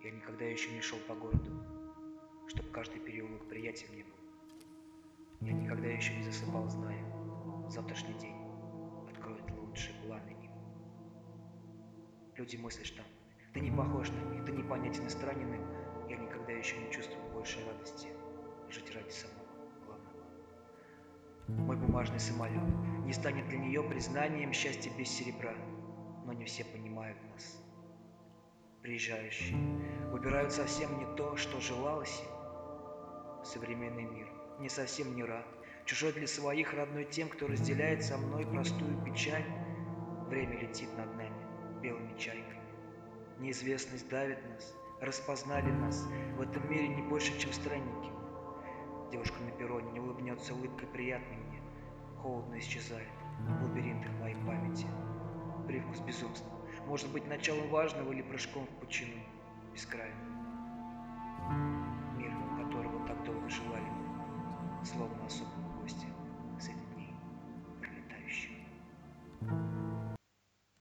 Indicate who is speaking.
Speaker 1: Я никогда еще не шел по городу, чтоб каждый переулок приятен мне был. Я никогда еще не засыпал, зная, завтрашний день откроет лучшие планы им. Люди мыслят штампами, ты не похож на них, ты непонятен и странен им. Я никогда еще не чувствовал большей радости жить ради самого главного. Мой бумажный самолет не станет для нее признанием счастья без серебра, но не все понимают нас. Приезжающие выбирают совсем не то, что желалось им. Современный мир не совсем не рад, чужой для своих, родной тем, кто разделяет со мной простую печаль. Время летит над нами белыми чайками. Неизвестность давит нас, распознали нас в этом мире не больше, чем странники. Девушка на перроне не улыбнется улыбкой приятной мне, холодно исчезает в лабиринтах моей памяти. Привкус безумства может быть началом важного или прыжком в пучину бескрайнюю. Мир, которого так долго желали мы, словно особо